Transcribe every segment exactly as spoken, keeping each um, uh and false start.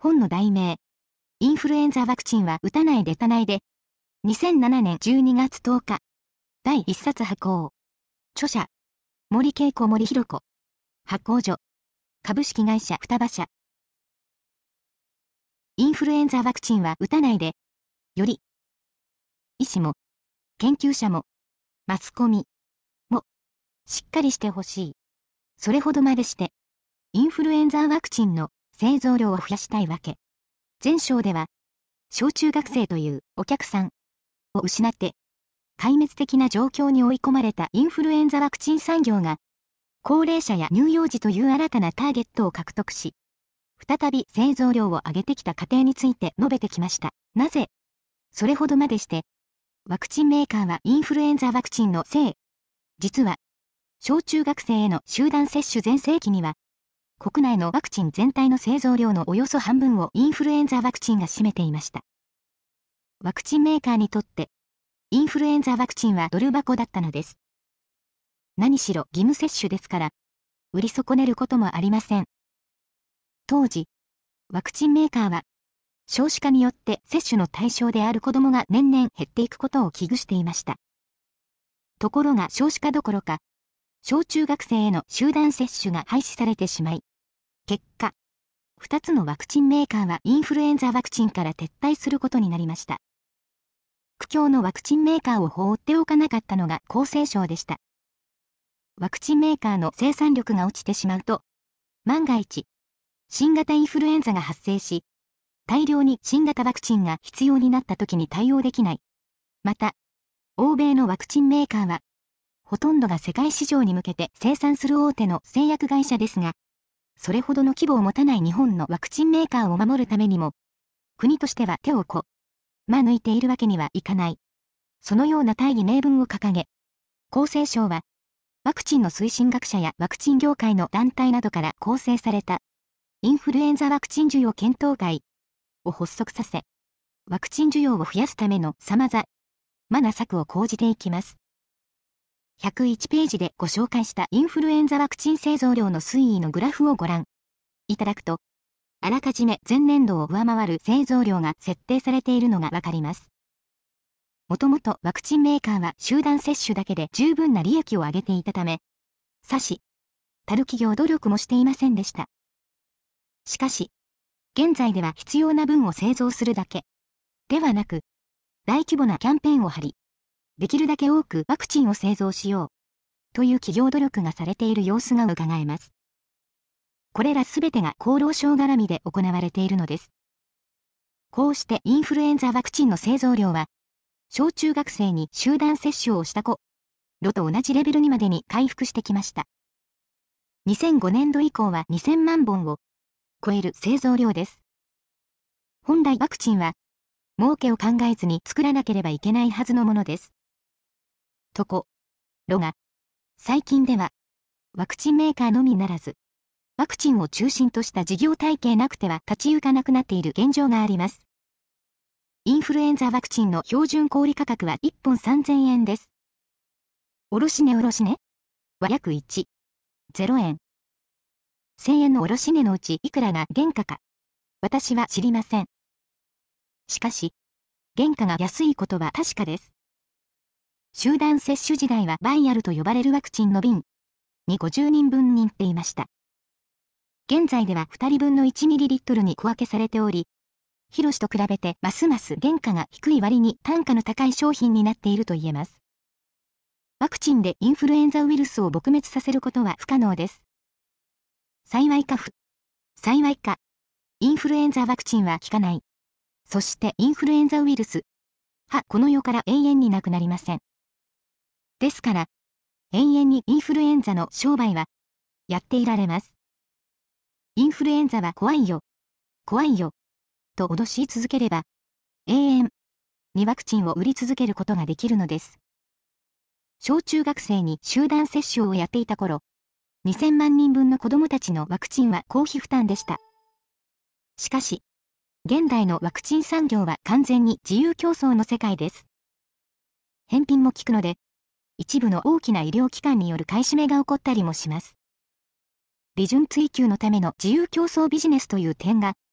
本の題名、インフルエンザワクチンは打たないでたないで、にせんななねんじゅうにがつとおか、だいいっさつ発行。著者、森恵子森弘子。発行所、株式会社双葉社。インフルエンザワクチンは打たないで、より、医師も、研究者も、マスコミも、しっかりしてほしい。それほどまでして、インフルエンザワクチンの製造量を増やしたいわけ。前章では、小中学生というお客さんを失って、壊滅的な状況に追い込まれたインフルエンザワクチン産業が、高齢者や乳幼児という新たなターゲットを獲得し、再び製造量を上げてきた過程について述べてきました。なぜ、それほどまでして、ワクチンメーカーはインフルエンザワクチンのせい。実は、小中学生への集団接種全盛期には、国内のワクチン全体の製造量のおよそ半分をインフルエンザワクチンが占めていました。ワクチンメーカーにとって、インフルエンザワクチンはドル箱だったのです。何しろ義務接種ですから、売り損ねることもありません。当時、ワクチンメーカーは、少子化によって接種の対象である子どもが年々減っていくことを危惧していました。ところが少子化どころか、小中学生への集団接種が廃止されてしまい、結果、ふたつのワクチンメーカーはインフルエンザワクチンから撤退することになりました。苦境のワクチンメーカーを放っておかなかったのが厚生省でした。ワクチンメーカーの生産力が落ちてしまうと、万が一、新型インフルエンザが発生し、大量に新型ワクチンが必要になった時に対応できない。また、欧米のワクチンメーカーは、ほとんどが世界市場に向けて生産する大手の製薬会社ですが、それほどの規模を持たない日本のワクチンメーカーを守るためにも、国としては手をこま抜いているわけにはいかない。そのような大義名分を掲げ、厚生省は、ワクチンの推進学者やワクチン業界の団体などから構成された、インフルエンザワクチン需要検討会を発足させ、ワクチン需要を増やすための様々な策を講じていきます。ひゃくいちページでご紹介したインフルエンザワクチン製造量の推移のグラフをご覧いただくと、あらかじめ前年度を上回る製造量が設定されているのがわかります。もともとワクチンメーカーは集団接種だけで十分な利益を上げていたため、さしたる企業努力もしていませんでした。しかし、現在では必要な分を製造するだけではなく、大規模なキャンペーンを張り、できるだけ多くワクチンを製造しようという企業努力がされている様子がうかがえます。これらすべてが厚労省絡みで行われているのです。こうしてインフルエンザワクチンの製造量は、小中学生に集団接種をした子ろと同じレベルにまでに回復してきました。にせんごねんど以降はにせんまんぼんを超える製造量です。本来ワクチンは、儲けを考えずに作らなければいけないはずのものです。ところが、最近では、ワクチンメーカーのみならず、ワクチンを中心とした事業体系なくては立ち行かなくなっている現状があります。インフルエンザワクチンの標準小売価格はいっぽんさんぜんえんです。卸値卸値は約いち、ゼロえん。せんえんの卸値のうちいくらが原価か、私は知りません。しかし、原価が安いことは確かです。集団接種時代はバイアルと呼ばれるワクチンの瓶にごじゅうにんぶんに売っていました。現在ではふたりぶんのいちミリリットルに小分けされており、広しと比べてますます原価が低い割に単価の高い商品になっていると言えます。ワクチンでインフルエンザウイルスを撲滅させることは不可能です。幸いか不幸いか、インフルエンザワクチンは効かない。そしてインフルエンザウイルスはこの世から永遠になくなりません。ですから、永遠にインフルエンザの商売はやっていられます。インフルエンザは怖いよ、怖いよ、と脅し続ければ、永遠にワクチンを売り続けることができるのです。小中学生に集団接種をやっていた頃、にせんまんにんぶんの子供たちのワクチンは公費負担でした。しかし、現代のワクチン産業は完全に自由競争の世界です。返品も効くので、一部の大きな医療機関による買い占めが起こったりもします。利潤追求のための自由競争ビジネスという点が、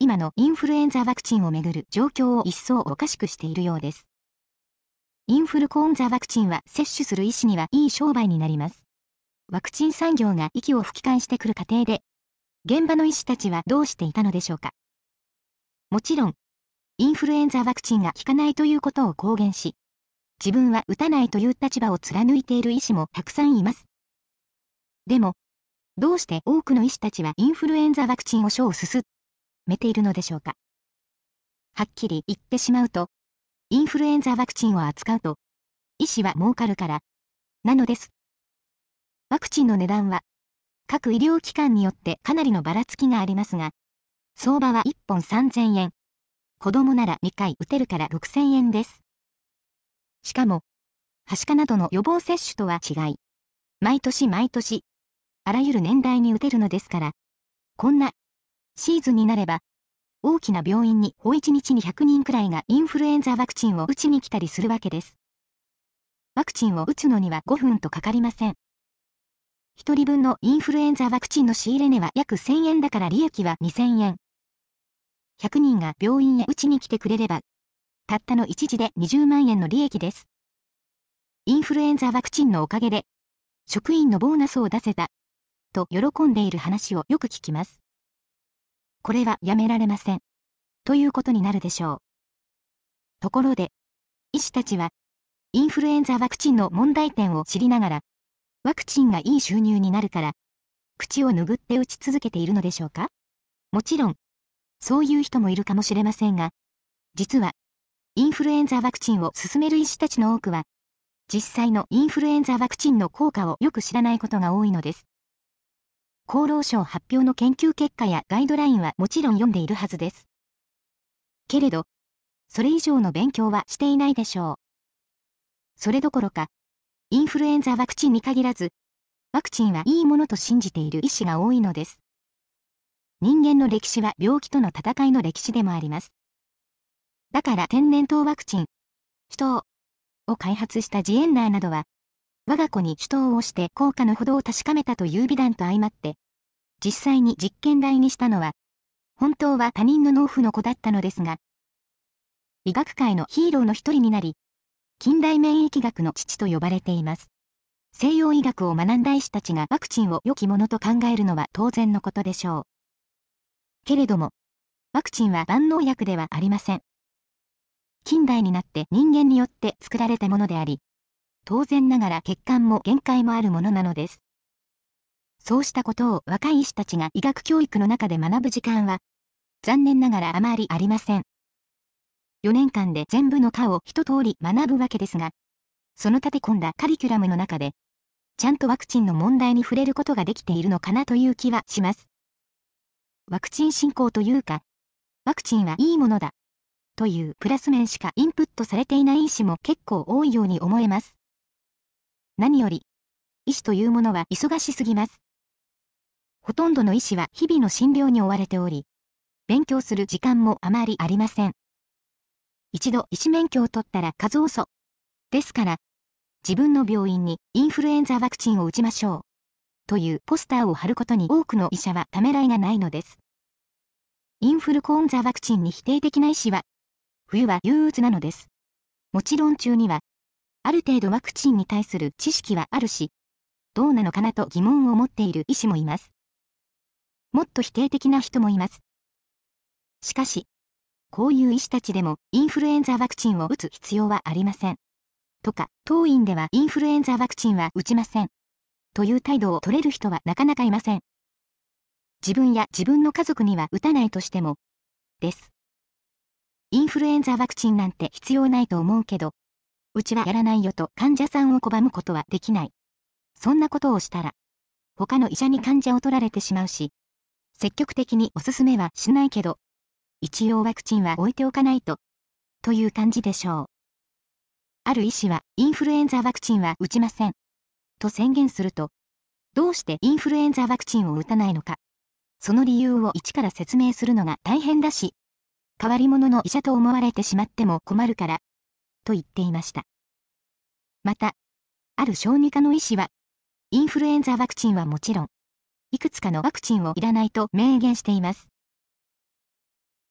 今のインフルエンザワクチンをめぐる状況を一層おかしくしているようです。インフルコンザワクチンは接種する医師にはいい商売になります。ワクチン産業が息を吹き返してくる過程で、現場の医師たちはどうしていたのでしょうか。もちろん、インフルエンザワクチンが効かないということを公言し、自分は打たないという立場を貫いている医師もたくさんいます。でも、どうして多くの医師たちはインフルエンザワクチンを賞を進めているのでしょうか。はっきり言ってしまうと、インフルエンザワクチンを扱うと、医師は儲かるから、なのです。ワクチンの値段は、各医療機関によってかなりのばらつきがありますが、相場はいっぽんさんぜんえん。子供ならにかい打てるからろくせんえんです。しかも、はしかなどの予防接種とは違い、毎年毎年、あらゆる年代に打てるのですから、こんなシーズンになれば、大きな病院にほいちにちにひゃくにんくらいがインフルエンザワクチンを打ちに来たりするわけです。ワクチンを打つのにはごふんとかかりません。ひとりぶんのインフルエンザワクチンの仕入れ値は約せんえんだから利益はにせんえん。ひゃくにんが病院へ打ちに来てくれれば、たったの一時でにじゅうまんえんの利益です。インフルエンザワクチンのおかげで、職員のボーナスを出せた、と喜んでいる話をよく聞きます。これはやめられません。ということになるでしょう。ところで、医師たちは、インフルエンザワクチンの問題点を知りながら、ワクチンがいい収入になるから、口を拭って打ち続けているのでしょうか？もちろん、そういう人もいるかもしれませんが、実は、インフルエンザワクチンを進める医師たちの多くは、実際のインフルエンザワクチンの効果をよく知らないことが多いのです。厚労省発表の研究結果やガイドラインはもちろん読んでいるはずです。けれど、それ以上の勉強はしていないでしょう。それどころか、インフルエンザワクチンに限らず、ワクチンはいいものと信じている医師が多いのです。人間の歴史は病気との戦いの歴史でもあります。だから天然痘ワクチン、シュトーを開発したジエンナーなどは、我が子にシュトーをして効果のほどを確かめたという美談と相まって、実際に実験台にしたのは、本当は他人の農夫の子だったのですが、医学界のヒーローの一人になり、近代免疫学の父と呼ばれています。西洋医学を学んだ医師たちがワクチンを良きものと考えるのは当然のことでしょう。けれども、ワクチンは万能薬ではありません。近代になって人間によって作られたものであり、当然ながら欠陥も限界もあるものなのです。そうしたことを若い医師たちが医学教育の中で学ぶ時間は、残念ながらあまりありません。よねんかんで全部の科を一通り学ぶわけですが、その立て込んだカリキュラムの中で、ちゃんとワクチンの問題に触れることができているのかなという気はします。ワクチン振興というか、ワクチンはいいものだ、というプラス面しかインプットされていない医師も結構多いように思えます。何より、医師というものは忙しすぎます。ほとんどの医師は日々の診療に追われており、勉強する時間もあまりありません。一度医師免許を取ったら数遅。ですから、自分の病院にインフルエンザワクチンを打ちましょう。というポスターを貼ることに多くの医者はためらいがないのです。インフルコンザワクチンに否定的な医師は、冬は憂鬱なのです。もちろん中には、ある程度ワクチンに対する知識はあるし、どうなのかなと疑問を持っている医師もいます。もっと否定的な人もいます。しかし、こういう医師たちでもインフルエンザワクチンを打つ必要はありません。とか、当院ではインフルエンザワクチンは打ちません。という態度を取れる人はなかなかいません。自分や自分の家族には打たないとしても、です。インフルエンザワクチンなんて必要ないと思うけど、うちはやらないよと患者さんを拒むことはできない。そんなことをしたら、他の医者に患者を取られてしまうし、積極的におすすめはしないけど、一応ワクチンは置いておかないと、という感じでしょう。ある医師はインフルエンザワクチンは打ちません。と宣言すると、どうしてインフルエンザワクチンを打たないのか、その理由を一から説明するのが大変だし、変わり者の医者と思われてしまっても困るから、と言っていました。また、ある小児科の医師は、インフルエンザワクチンはもちろん、いくつかのワクチンをいらないと明言しています。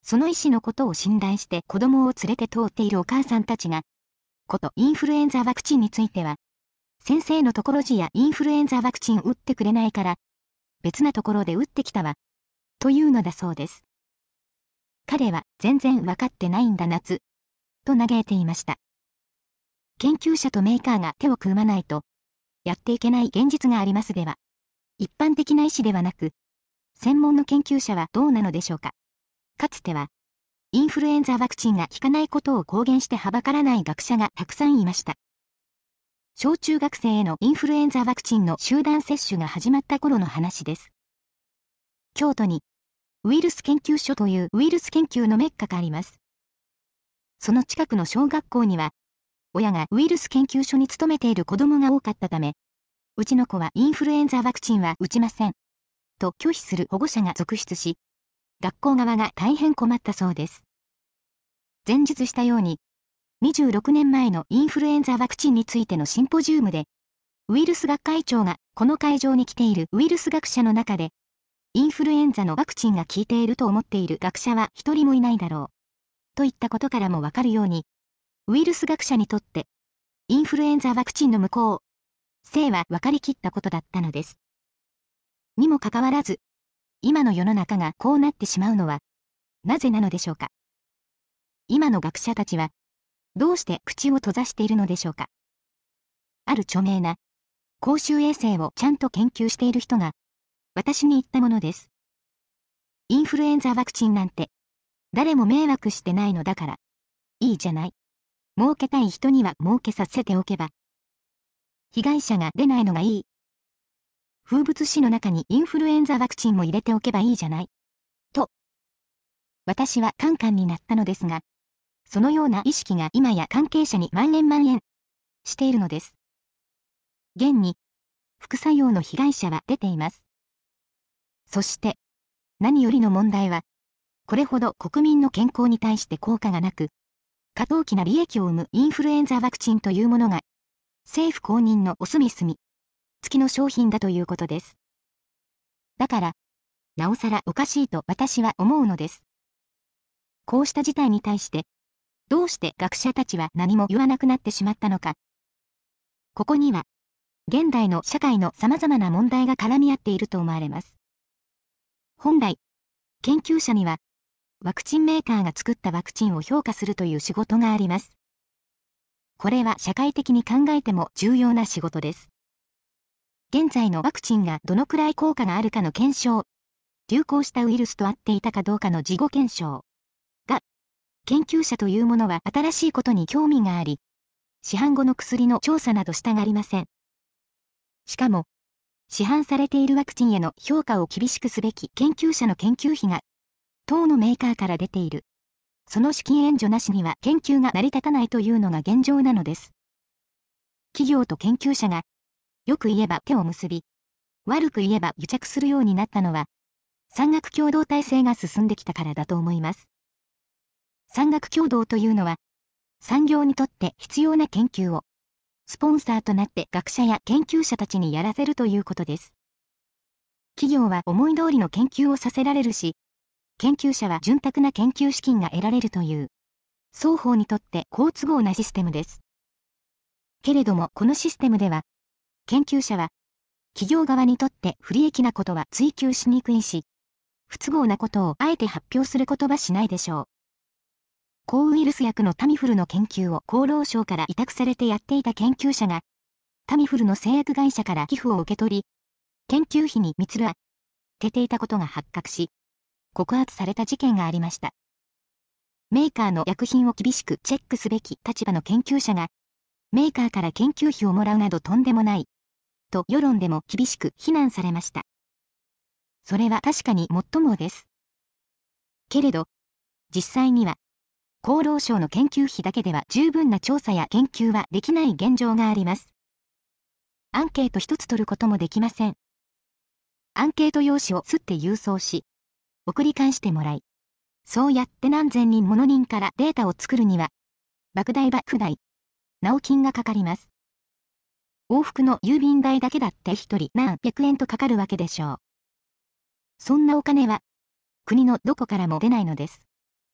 その医師のことを信頼して子供を連れて通っているお母さんたちが、ことインフルエンザワクチンについては、先生のところじやインフルエンザワクチン打ってくれないから、別なところで打ってきたわ、というのだそうです。彼は全然わかってないんだ夏、と嘆いていました。研究者とメーカーが手を組まないと、やっていけない現実がありますでは、一般的な医師ではなく、専門の研究者はどうなのでしょうか。かつては、インフルエンザワクチンが効かないことを公言してはばからない学者がたくさんいました。小中学生へのインフルエンザワクチンの集団接種が始まった頃の話です。京都に、ウイルス研究所というウイルス研究のメッカがあります。その近くの小学校には、親がウイルス研究所に勤めている子供が多かったため、うちの子はインフルエンザワクチンは打ちません。と拒否する保護者が続出し、学校側が大変困ったそうです。前述したように、にじゅうろくねんまえのインフルエンザワクチンについてのシンポジウムで、ウイルス学会長がこの会場に来ているウイルス学者の中で、インフルエンザのワクチンが効いていると思っている学者は一人もいないだろう。といったことからもわかるように、ウイルス学者にとって、インフルエンザワクチンの無効性は分かりきったことだったのです。にもかかわらず、今の世の中がこうなってしまうのは、なぜなのでしょうか。今の学者たちは、どうして口を閉ざしているのでしょうか。ある著名な、公衆衛生をちゃんと研究している人が、私に言ったものです。インフルエンザワクチンなんて、誰も迷惑してないのだから、いいじゃない。儲けたい人には儲けさせておけば。被害者が出ないのがいい。風物詩の中にインフルエンザワクチンも入れておけばいいじゃない。と、私はカンカンになったのですが、そのような意識が今や関係者に蔓延蔓延しているのです。現に、副作用の被害者は出ています。そして、何よりの問題は、これほど国民の健康に対して効果がなく、過当期な利益を生むインフルエンザワクチンというものが、政府公認のお墨付き付きの商品だということです。だから、なおさらおかしいと私は思うのです。こうした事態に対して、どうして学者たちは何も言わなくなってしまったのか。ここには、現代の社会の様々な問題が絡み合っていると思われます。本来、研究者には、ワクチンメーカーが作ったワクチンを評価するという仕事があります。これは社会的に考えても重要な仕事です。現在のワクチンがどのくらい効果があるかの検証、流行したウイルスと合っていたかどうかの事後検証が、研究者というものは新しいことに興味があり、市販後の薬の調査などしたがりません。しかも、市販されているワクチンへの評価を厳しくすべき研究者の研究費が、当のメーカーから出ている。その資金援助なしには研究が成り立たないというのが現状なのです。企業と研究者が、よく言えば手を結び、悪く言えば癒着するようになったのは、産学共同体制が進んできたからだと思います。産学共同というのは、産業にとって必要な研究を、スポンサーとなって学者や研究者たちにやらせるということです。企業は思い通りの研究をさせられるし、研究者は潤沢な研究資金が得られるという、双方にとって好都合なシステムです。けれどもこのシステムでは、研究者は、企業側にとって不利益なことは追求しにくいし、不都合なことをあえて発表することはしないでしょう。抗ウイルス薬のタミフルの研究を厚労省から委託されてやっていた研究者が、タミフルの製薬会社から寄付を受け取り、研究費に蜜を当てていたことが発覚し、告発された事件がありました。メーカーの薬品を厳しくチェックすべき立場の研究者が、メーカーから研究費をもらうなどとんでもない、と世論でも厳しく非難されました。それは確かにもっともです。けれど、実際には、厚労省の研究費だけでは十分な調査や研究はできない現状があります。アンケート一つ取ることもできません。アンケート用紙をすって郵送し、送り返してもらい、そうやって何千人もの人からデータを作るには、莫大莫大なお金がかかります。往復の郵便代だけだって一人何百円とかかるわけでしょう。そんなお金は、国のどこからも出ないのです。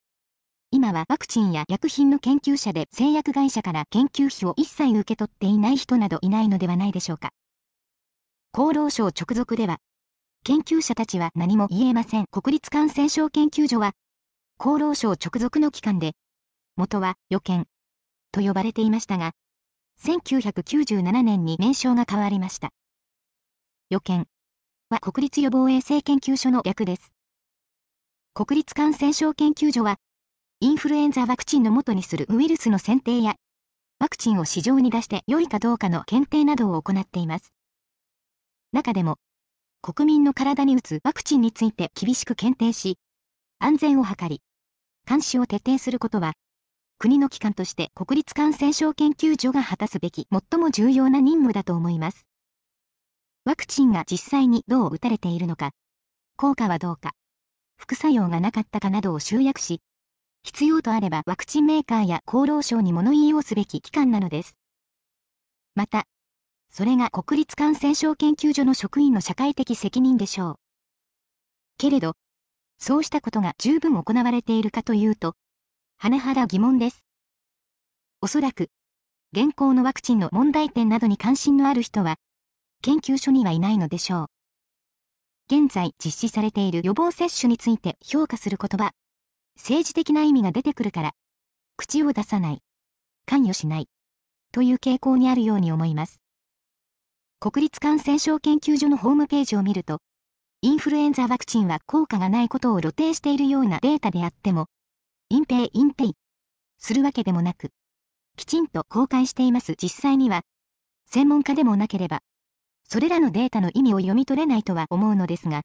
今はワクチンや薬品の研究者で製薬会社から研究費を一切受け取っていない人などいないのではないでしょうか。厚労省直属では、研究者たちは何も言えません。国立感染症研究所は、厚労省直属の機関で、元は予研と呼ばれていましたが、せんきゅうひゃくきゅうじゅうななねんに名称が変わりました。予研は国立予防衛生研究所の略です。国立感染症研究所は、インフルエンザワクチンの元にするウイルスの選定や、ワクチンを市場に出して良いかどうかの検定などを行っています。中でも、国民の体に打つワクチンについて厳しく検定し、安全を図り、監視を徹底することは、国の機関として国立感染症研究所が果たすべき最も重要な任務だと思います。ワクチンが実際にどう打たれているのか、効果はどうか、副作用がなかったかなどを集約し、必要とあればワクチンメーカーや厚労省に物言いをすべき機関なのです。また、それが国立感染症研究所の職員の社会的責任でしょう。けれど、そうしたことが十分行われているかというと、甚だ疑問です。おそらく、現行のワクチンの問題点などに関心のある人は、研究所にはいないのでしょう。現在実施されている予防接種について評価する言葉、政治的な意味が出てくるから、口を出さない、関与しない、という傾向にあるように思います。国立感染症研究所のホームページを見ると、インフルエンザワクチンは効果がないことを露呈しているようなデータであっても、隠蔽隠蔽するわけでもなく、きちんと公開しています。実際には、専門家でもなければ、それらのデータの意味を読み取れないとは思うのですが、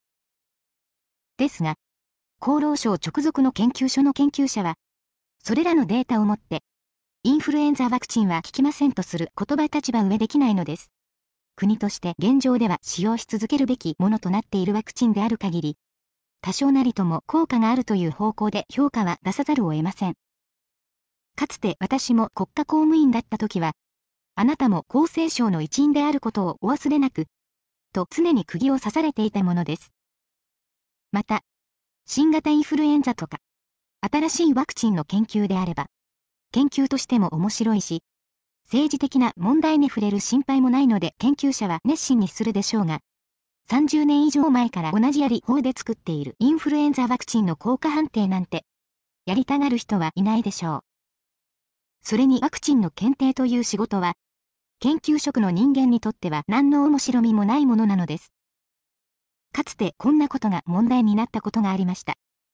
ですが、厚労省直属の研究所の研究者は、それらのデータをもって、インフルエンザワクチンは効きませんとする言葉立場上できないのです。国として現状では使用し続けるべきものとなっているワクチンである限り、多少なりとも効果があるという方向で評価は出さざるを得ません。かつて私も国家公務員だった時は、あなたも厚生省の一員であることをお忘れなく、と常に釘を刺されていたものです。また、新型インフルエンザとか、新しいワクチンの研究であれば、研究としても面白いし、政治的な問題に触れる心配もないので研究者は熱心にするでしょうが、さんじゅうねん以上前から同じやり法で作っているインフルエンザワクチンの効果判定なんて、やりたがる人はいないでしょう。それにワクチンの検定という仕事は、研究職の人間にとっては何の面白みもないものなのです。かつてこんなことが問題になったことがありました。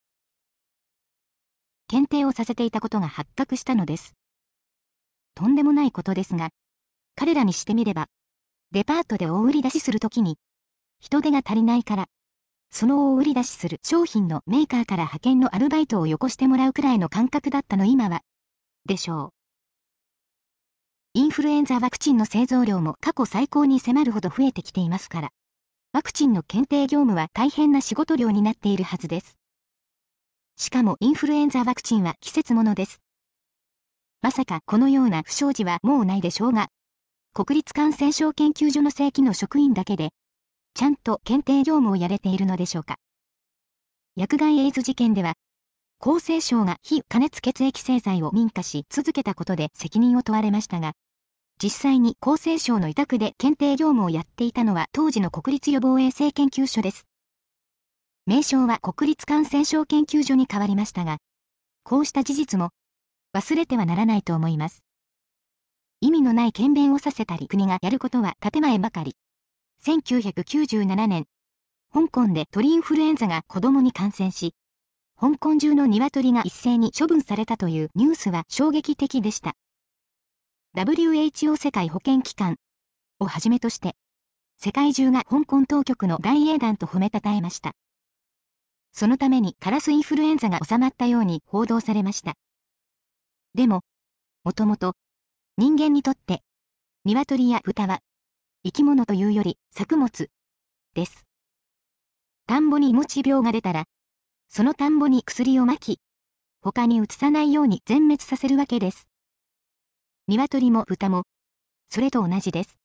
検定をさせていたことが発覚したのです。とんでもないことですが、彼らにしてみれば、デパートで大売り出しするときに、人手が足りないから、その大売り出しする商品のメーカーから派遣のアルバイトをよこしてもらうくらいの感覚だったの今は、でしょう。インフルエンザワクチンの製造量も過去最高に迫るほど増えてきていますから、ワクチンの検定業務は大変な仕事量になっているはずです。しかもインフルエンザワクチンは季節ものです。まさかこのような不祥事はもうないでしょうが、国立感染症研究所の正規の職員だけで、ちゃんと検定業務をやれているのでしょうか。薬害エイズ事件では、厚生省が非加熱血液製剤を認可し続けたことで責任を問われましたが、実際に厚生省の委託で検定業務をやっていたのは当時の国立予防衛生研究所です。名称は国立感染症研究所に変わりましたが、こうした事実も忘れてはならないと思います。意味のない検便をさせたり国がやることは建前ばかり。せんきゅうひゃくきゅうじゅうななねん、香港で鳥インフルエンザが子供に感染し、香港中の鶏が一斉に処分されたというニュースは衝撃的でした。ダブリューエイチオー 世界保健機関をはじめとして、世界中が香港当局の大英断と褒めたたえました。そのためにカラスインフルエンザが収まったように報道されました。でも、もともと、人間にとって、鶏や豚は、生き物というより作物、です。田んぼに持ち病が出たら、その田んぼに薬をまき、他に移さないように全滅させるわけです。鶏も豚も、それと同じです。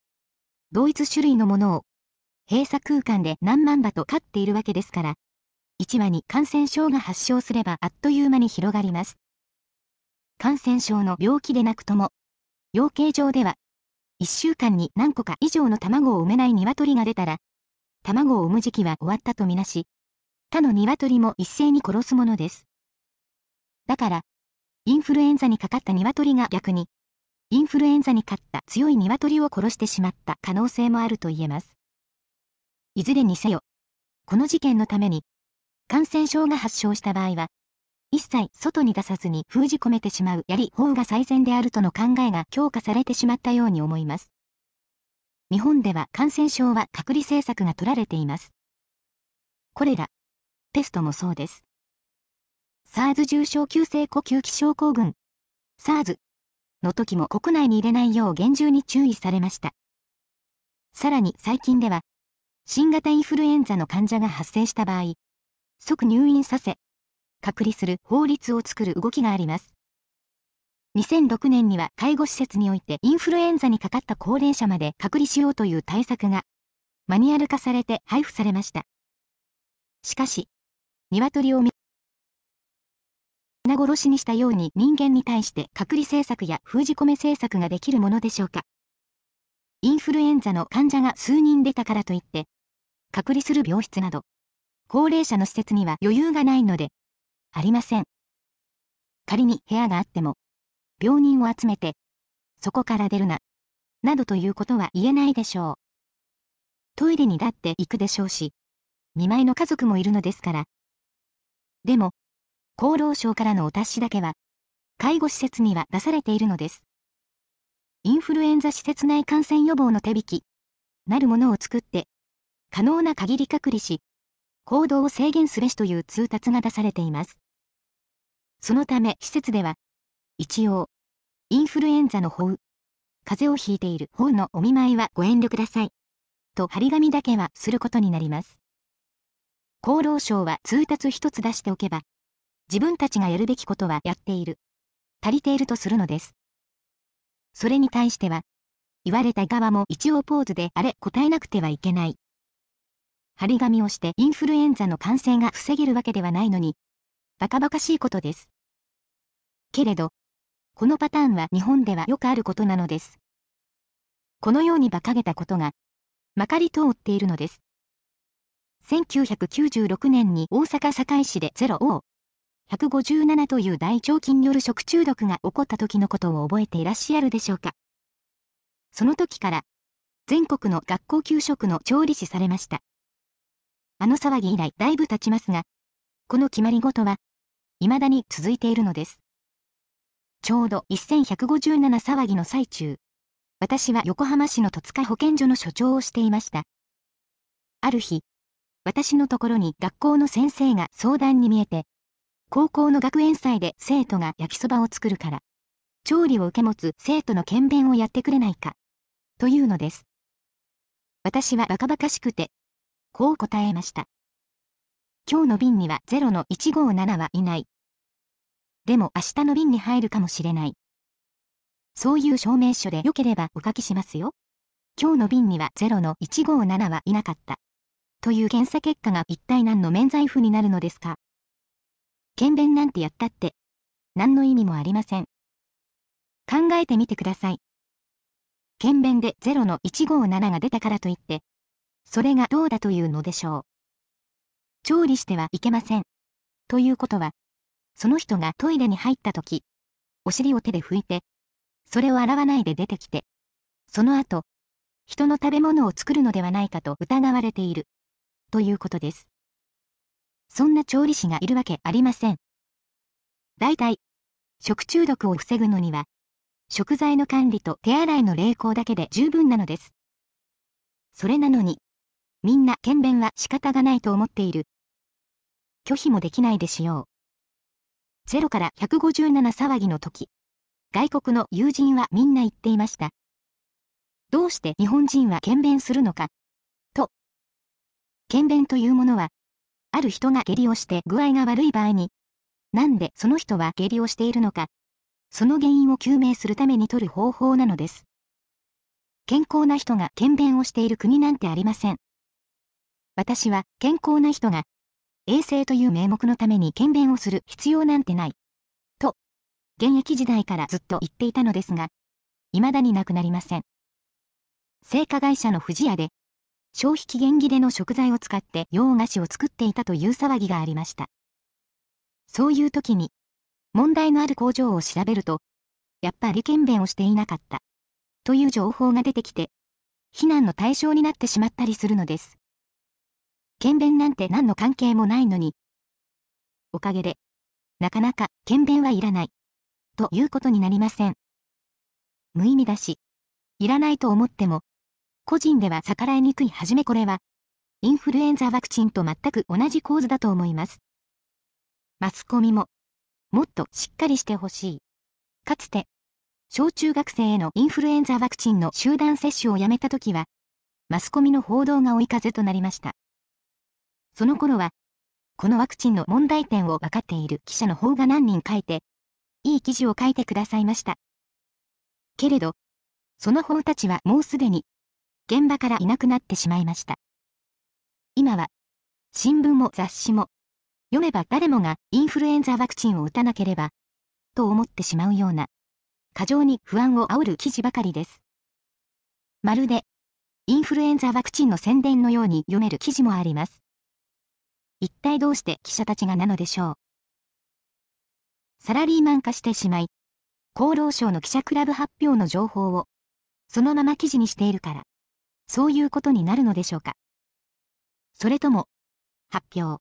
同一種類のものを、閉鎖空間で何万羽と飼っているわけですから、 いちわに感染症が発症すればあっという間に広がります。感染症の病気でなくとも、養鶏場では、いっしゅうかんに何個か以上の卵を産めない鶏が出たら、卵を産む時期は終わったとみなし、他の鶏も一斉に殺すものです。だから、インフルエンザにかかった鶏が逆に、インフルエンザに勝った強い鶏を殺してしまった可能性もあると言えます。いずれにせよ、この事件のために、感染症が発症した場合は、一切外に出さずに封じ込めてしまうやり方が最善であるとの考えが強化されてしまったように思います。日本では感染症は隔離政策が取られています。コレラ、ペストもそうです。SARS 重症急性呼吸器症候群、SARS の時も国内に入れないよう厳重に注意されました。さらに最近では、新型インフルエンザの患者が発生した場合、即入院させ、隔離する法律を作る動きがあります。にせんろくねんには介護施設においてインフルエンザにかかった高齢者まで隔離しようという対策がマニュアル化されて配布されました。しかし、鶏を皆殺しにしたように人間に対して隔離政策や封じ込め政策ができるものでしょうか。インフルエンザの患者が数人出たからといって、隔離する病室など、高齢者の施設には余裕がないので、ありません。仮に部屋があっても、病人を集めて、そこから出るな、などということは言えないでしょう。トイレにだって行くでしょうし、見舞いの家族もいるのですから。でも、厚労省からのお達しだけは、介護施設には出されているのです。インフルエンザ施設内感染予防の手引き、なるものを作って、可能な限り隔離し、行動を制限すべしという通達が出されています。そのため施設では、一応、インフルエンザの法、風邪をひいている方のお見舞いはご遠慮ください。と張り紙だけはすることになります。厚労省は通達一つ出しておけば、自分たちがやるべきことはやっている、足りているとするのです。それに対しては、言われた側も一応ポーズであれ答えなくてはいけない。張り紙をしてインフルエンザの感染が防げるわけではないのに、バカバカしいことです。けれど、このパターンは日本ではよくあることなのです。このように馬鹿げたことが、まかり通っているのです。せんきゅうひゃくきゅうじゅうろくねんに大阪堺市で ゼロオーひゃくごじゅうなな という大腸菌による食中毒が起こった時のことを覚えていらっしゃるでしょうか。その時から、全国の学校給食の調理師されました。あの騒ぎ以来だいぶ経ちますが、この決まり事は、未だに続いているのです。ちょうどせんひゃくごじゅうなな騒ぎの最中、私は横浜市の戸塚保健所の所長をしていました。ある日、私のところに学校の先生が相談に見えて、高校の学園祭で生徒が焼きそばを作るから、調理を受け持つ生徒の検便をやってくれないか、というのです。私はバカバカしくて、こう答えました。今日の便にはゼロのいちごーななはいない。でも明日の便に入るかもしれない。そういう証明書でよければお書きしますよ。今日の便にはゼロのいちごーななはいなかった。という検査結果が一体何の免罪符になるのですか。検便なんてやったって、何の意味もありません。考えてみてください。検便でゼロのいちごーななが出たからといって、それがどうだというのでしょう。調理してはいけません。ということは、その人がトイレに入ったとき、お尻を手で拭いて、それを洗わないで出てきて、その後、人の食べ物を作るのではないかと疑われている、ということです。そんな調理師がいるわけありません。大体、食中毒を防ぐのには、食材の管理と手洗いの励行だけで十分なのです。それなのに、みんな検便は仕方がないと思っている。拒否もできないでしよう。ゼロからひゃくごじゅうなな騒ぎの時、外国の友人はみんな言っていました。どうして日本人は検便するのか、と。検便というものは、ある人が下痢をして具合が悪い場合に、なんでその人は下痢をしているのか、その原因を究明するために取る方法なのです。健康な人が検便をしている国なんてありません。私は健康な人が衛生という名目のために検便をする必要なんてない。と、現役時代からずっと言っていたのですが、未だになくなりません。製菓会社の不二家で、消費期限切れの食材を使って洋菓子を作っていたという騒ぎがありました。そういう時に、問題のある工場を調べると、やっぱり検便をしていなかった、という情報が出てきて、非難の対象になってしまったりするのです。検便なんて何の関係もないのに、おかげで、なかなか検便はいらない、ということになりません。無意味だし、いらないと思っても、個人では逆らいにくい。はじめこれは、インフルエンザワクチンと全く同じ構図だと思います。マスコミも、もっとしっかりしてほしい。かつて、小中学生へのインフルエンザワクチンの集団接種をやめたときは、マスコミの報道が追い風となりました。その頃は、このワクチンの問題点を分かっている記者の方が何人書いて、いい記事を書いてくださいました。けれど、その方たちはもうすでに、現場からいなくなってしまいました。今は、新聞も雑誌も、読めば誰もがインフルエンザワクチンを打たなければ、と思ってしまうような、過剰に不安を煽る記事ばかりです。まるで、インフルエンザワクチンの宣伝のように読める記事もあります。一体どうして記者たちがなのでしょう。サラリーマン化してしまい、厚労省の記者クラブ発表の情報を、そのまま記事にしているから、そういうことになるのでしょうか。それとも、発表。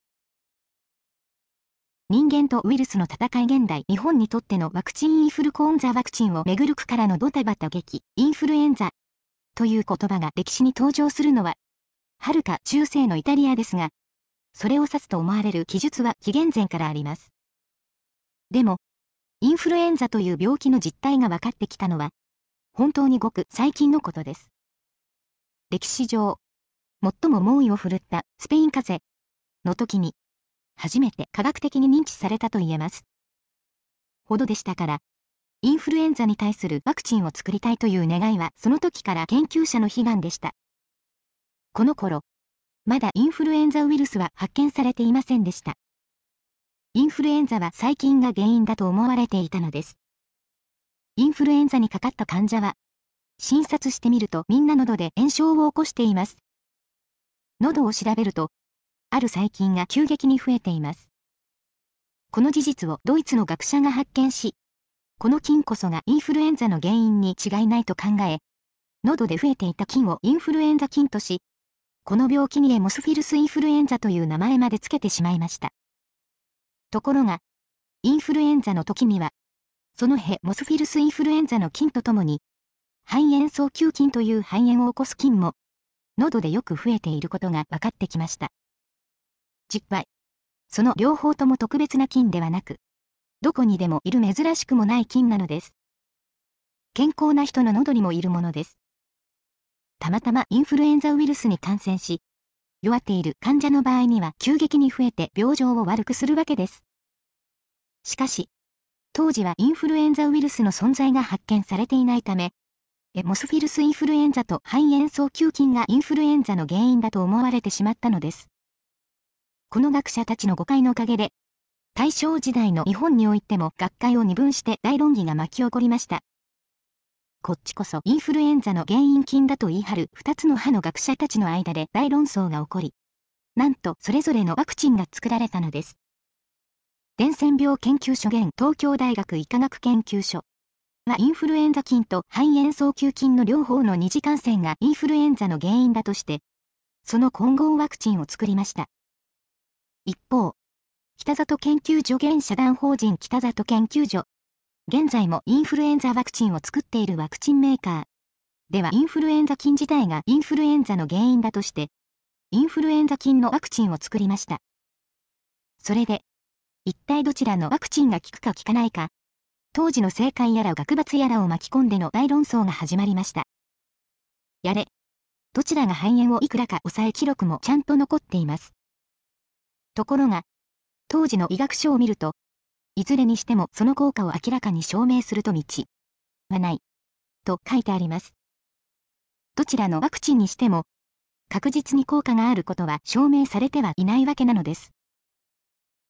人間とウイルスの戦い。現代日本にとってのワクチン。インフルコンザワクチンをめぐる区からのドタバタ劇、インフルエンザという言葉が歴史に登場するのは、遥か中世のイタリアですが、それを指すと思われる記述は紀元前からあります。でも、インフルエンザという病気の実態が分かってきたのは、本当にごく最近のことです。歴史上、最も猛威を振るったスペイン風邪の時に、初めて科学的に認知されたと言えます。ほどでしたから、インフルエンザに対するワクチンを作りたいという願いはその時から研究者の悲願でした。この頃、まだインフルエンザウイルスは発見されていませんでした。インフルエンザは細菌が原因だと思われていたのです。インフルエンザにかかった患者は、診察してみるとみんな喉で炎症を起こしています。喉を調べると、ある細菌が急激に増えています。この事実をドイツの学者が発見し、この菌こそがインフルエンザの原因に違いないと考え、喉で増えていた菌をインフルエンザ菌とし、この病気にエモスフィルスインフルエンザという名前までつけてしまいました。ところが、インフルエンザの時には、そのヘモスフィルスインフルエンザの菌とともに、肺炎双球菌という肺炎を起こす菌も、喉でよく増えていることが分かってきました。実は、その両方とも特別な菌ではなく、どこにでもいる珍しくもない菌なのです。健康な人の喉にもいるものです。たまたまインフルエンザウイルスに感染し、弱っている患者の場合には急激に増えて病状を悪くするわけです。しかし、当時はインフルエンザウイルスの存在が発見されていないため、エモスフィルスインフルエンザと肺炎双球菌がインフルエンザの原因だと思われてしまったのです。この学者たちの誤解のおかげで、大正時代の日本においても学会を二分して大論議が巻き起こりました。こっちこそインフルエンザの原因菌だと言い張る二つの派の学者たちの間で大論争が起こり、なんとそれぞれのワクチンが作られたのです。伝染病研究所現東京大学医科学研究所はインフルエンザ菌と肺炎双球菌の両方の二次感染がインフルエンザの原因だとして、その混合ワクチンを作りました。一方、北里研究所現社団法人北里研究所。現在もインフルエンザワクチンを作っているワクチンメーカー。ではインフルエンザ菌自体がインフルエンザの原因だとして、インフルエンザ菌のワクチンを作りました。それで、一体どちらのワクチンが効くか効かないか、当時の政界やら学閥やらを巻き込んでの大論争が始まりました。やれ、どちらが肺炎をいくらか抑え記録もちゃんと残っています。ところが、当時の医学書を見ると、いずれにしてもその効果を明らかに証明すると道はない、と書いてあります。どちらのワクチンにしても、確実に効果があることは証明されてはいないわけなのです。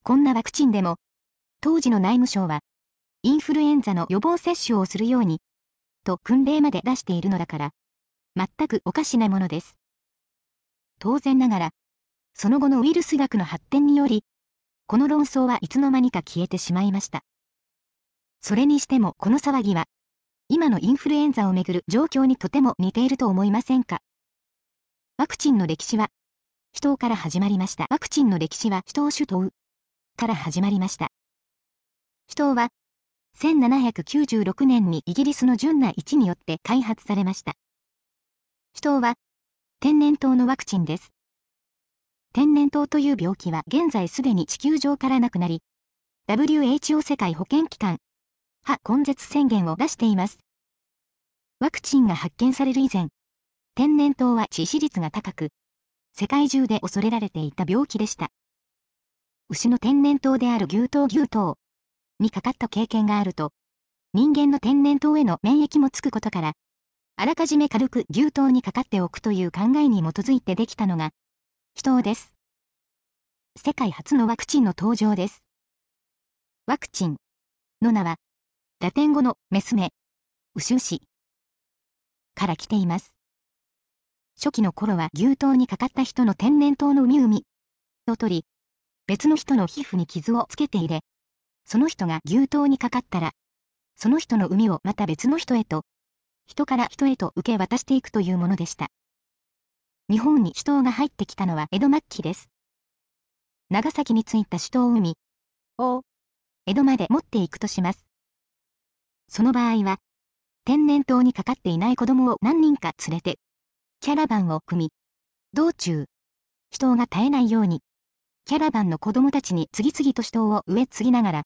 こんなワクチンでも、当時の内務省は、インフルエンザの予防接種をするように、と訓令まで出しているのだから、全くおかしなものです。当然ながら、その後のウイルス学の発展により、この論争はいつの間にか消えてしまいました。それにしてもこの騒ぎは、今のインフルエンザをめぐる状況にとても似ていると思いませんか？ワクチンの歴史は、首都から始まりました。ワクチンの歴史は首都首都から始まりました。首都は、せんななひゃくきゅうじゅうろくねんにイギリスのジュンナいちによって開発されました。首都は、天然痘のワクチンです。天然痘という病気は現在すでに地球上からなくなり、ダブリューエイチオー 世界保健機関、は根絶宣言を出しています。ワクチンが発見される以前、天然痘は致死率が高く、世界中で恐れられていた病気でした。牛の天然痘である牛痘牛痘にかかった経験があると、人間の天然痘への免疫もつくことから、あらかじめ軽く牛痘にかかっておくという考えに基づいてできたのが、首痘です。世界初のワクチンの登場です。ワクチンの名は、ラテン語のメスメ、牛牛から来ています。初期の頃は牛痘にかかった人の天然痘の海海を取り、別の人の皮膚に傷をつけて入れ、その人が牛痘にかかったら、その人の海をまた別の人へと、人から人へと受け渡していくというものでした。日本に首痘が入ってきたのは江戸末期です。長崎に着いた首痘海を江戸まで持っていくとします。その場合は、天然痘にかかっていない子供を何人か連れて、キャラバンを組み、道中、首痘が絶えないように、キャラバンの子供たちに次々と首痘を植え継ぎながら、